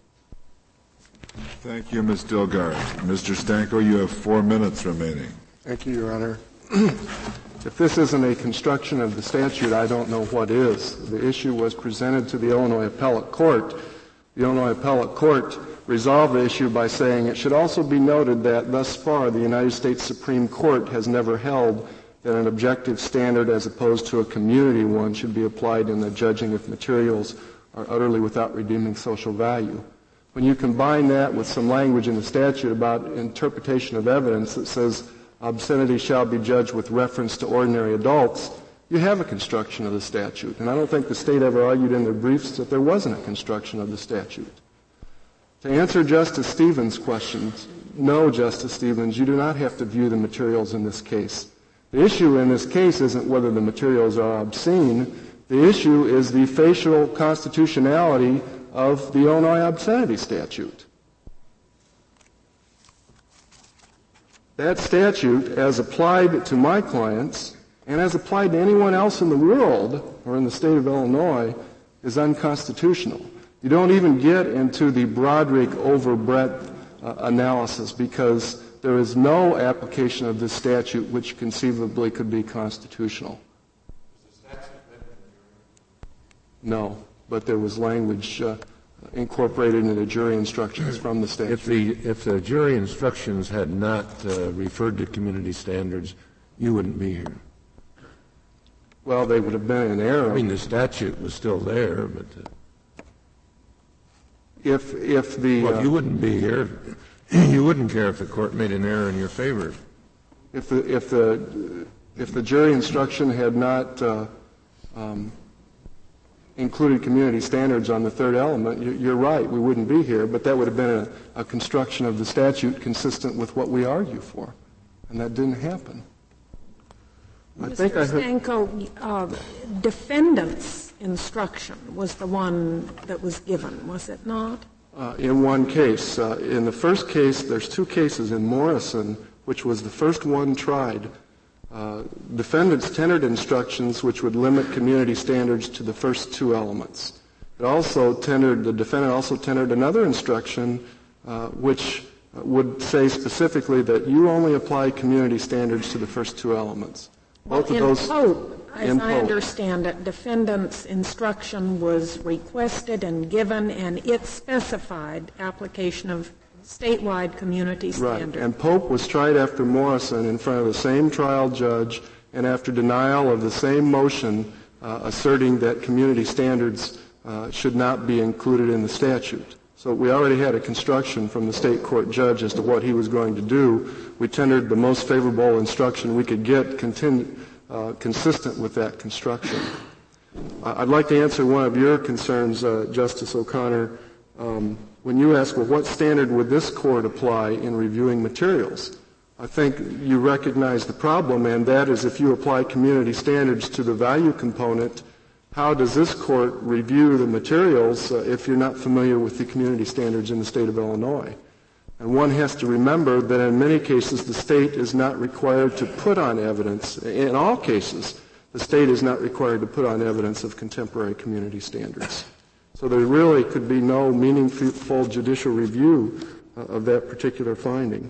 Thank you, Ms. Dilgard. Mr. Stanko, you have 4 minutes remaining. Thank you, Your Honor. If this isn't a construction of the statute, I don't know what is. The issue was presented to the Illinois Appellate Court. The Illinois Appellate Court resolved the issue by saying it should also be noted that thus far the United States Supreme Court has never held that an objective standard as opposed to a community one should be applied in the judging if materials are utterly without redeeming social value. When you combine that with some language in the statute about interpretation of evidence that says obscenity shall be judged with reference to ordinary adults, you have a construction of the statute. And I don't think the State ever argued in their briefs that there wasn't a construction of the statute. To answer Justice Stevens' questions, no, Justice Stevens, you do not have to view the materials in this case. The issue in this case isn't whether the materials are obscene. The issue is the facial constitutionality of the Illinois obscenity statute. That statute, as applied to my clients and as applied to anyone else in the world or in the state of Illinois, is unconstitutional. You don't even get into the Broderick overbreadth analysis because there is no application of this statute which conceivably could be constitutional. No, but there was language incorporated into the jury instructions from the statute. If the jury instructions had not referred to community standards, you wouldn't be here. Well, they would have been in error. I mean, the statute was still there, but if the you wouldn't be here. You wouldn't care if the court made an error in your favor. If the jury instruction had not included community standards on the third element, you're right, we wouldn't be here, but that would have been a construction of the statute consistent with what we argue for, and that didn't happen. Mr. Stanko, defendant's instruction was the one that was given, was it not? In one case. In the first case, there's 2 cases in Morrison, which was the first one tried. Defendants tendered instructions which would limit community standards to the first 2 elements. The defendant also tendered another instruction which would say specifically that you only apply community standards to the first 2 elements. Both of those Pope, as I understand it, defendant's instruction was requested and given, and it specified application of statewide community standards. Right, and Pope was tried after Morrison in front of the same trial judge and after denial of the same motion asserting that community standards should not be included in the statute. So we already had a construction from the state court judge as to what he was going to do. We tendered the most favorable instruction we could get consistent with that construction. I'd like to answer one of your concerns, Justice O'Connor, when you ask, well, what standard would this court apply in reviewing materials? I think you recognize the problem, and that is if you apply community standards to the value component, how does this court review the materials if you're not familiar with the community standards in the state of Illinois? And one has to remember that in many cases the state is not required to put on evidence. In all cases, the state is not required to put on evidence of contemporary community standards. So there really could be no meaningful judicial review of that particular finding.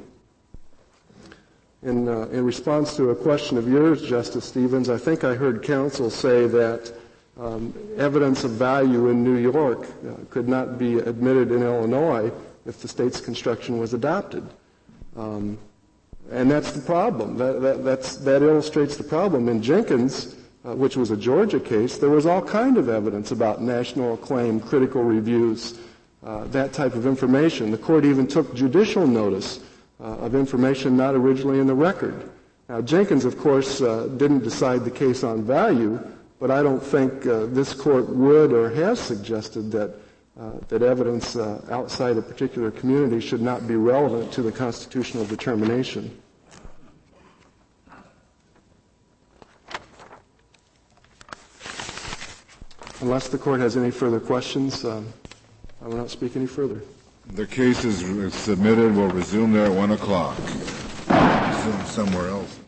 In response to a question of yours, Justice Stevens, I think I heard counsel say that evidence of value in New York could not be admitted in Illinois if the state's construction was adopted. And that's the problem. That illustrates the problem. In Jenkins, which was a Georgia case, there was all kind of evidence about national acclaim, critical reviews, that type of information. The court even took judicial notice of information not originally in the record. Now, Jenkins, of course, didn't decide the case on value, but I don't think this court would or has suggested that evidence outside a particular community should not be relevant to the constitutional determination. Unless the court has any further questions, I will not speak any further. The case is submitted. We'll resume there at 1 o'clock. Resume somewhere else.